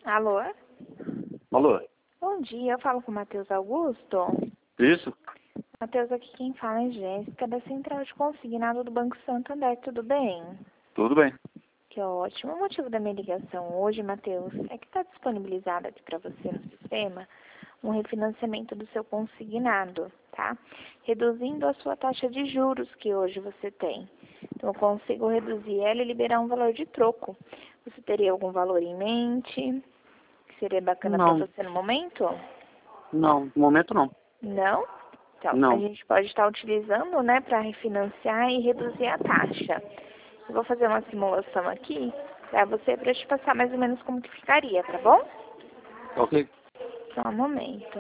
Alô? Alô? Bom dia, eu falo com o Matheus Augusto. Isso? Matheus, aqui quem fala é Jéssica, da Central de Consignado do Banco Santander, tudo bem? Tudo bem. Que ótimo. O motivo da minha ligação hoje, Matheus, é que está disponibilizado aqui para você no sistema um refinanciamento do seu consignado, tá? Reduzindo a sua taxa de juros que hoje você tem. Então, eu consigo reduzir ela e liberar um valor de troco. Você teria algum valor em mente que seria bacana para Não, você no momento? não, no momento não. Não? Então, a Não. gente pode estar utilizando, né, para refinanciar e reduzir a taxa. Eu vou fazer uma simulação aqui para você, para te passar mais ou menos como que ficaria, tá bom? Ok. Só um momento.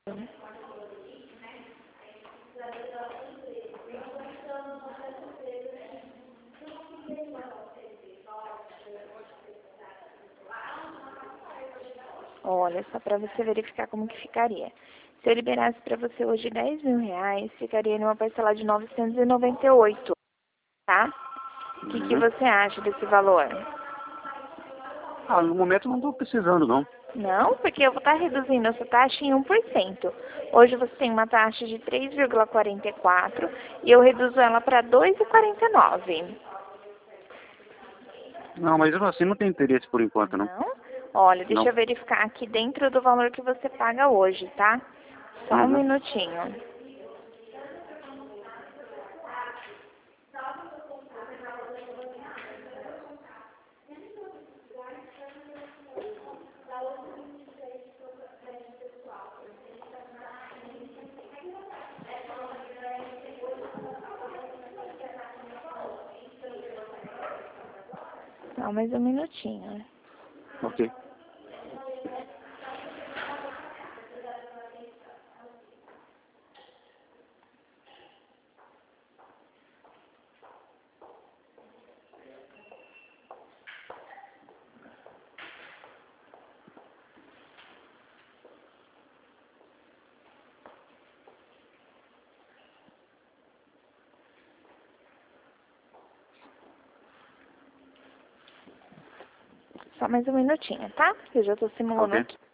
Olha, só para você verificar como que ficaria. Se eu liberasse para você hoje R$ 10.000, ficaria numa parcela de 998, tá? O que Uhum. você acha desse valor? No momento não estou precisando, não. Não, porque eu vou estar reduzindo essa taxa em 1%. Hoje você tem uma taxa de 3,44 e eu reduzo ela para 2,49. Não, mas eu assim não tenho interesse por enquanto, não. Não? Olha, deixa Não. eu verificar aqui dentro do valor que você paga hoje, tá? Só um Uhum. minutinho. Só mais um minutinho. Ok. Só mais um minutinho, tá? Eu já tô simulando Ok. aqui.